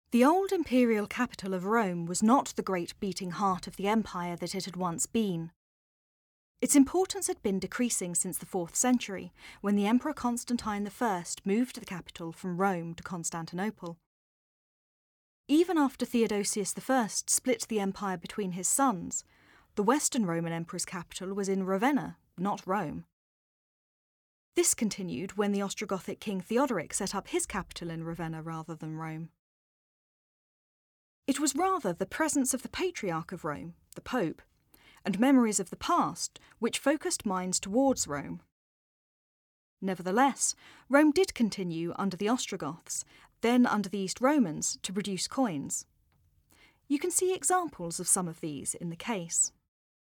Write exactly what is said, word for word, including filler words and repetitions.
The old imperial capital of Rome was not the great beating heart of the empire that it had once been. Its importance had been decreasing since the fourth century, when the Emperor Constantine the First moved the capital from Rome to Constantinople. Even after Theodosius the First split the empire between his sons, the Western Roman Emperor's capital was in Ravenna, not Rome. This continued when the Ostrogothic king Theodoric set up his capital in Ravenna rather than Rome. It was rather the presence of the Patriarch of Rome, the Pope, and memories of the past which focused minds towards Rome. Nevertheless, Rome did continue under the Ostrogoths, then under the East Romans, to produce coins. You can see examples of some of these in the case.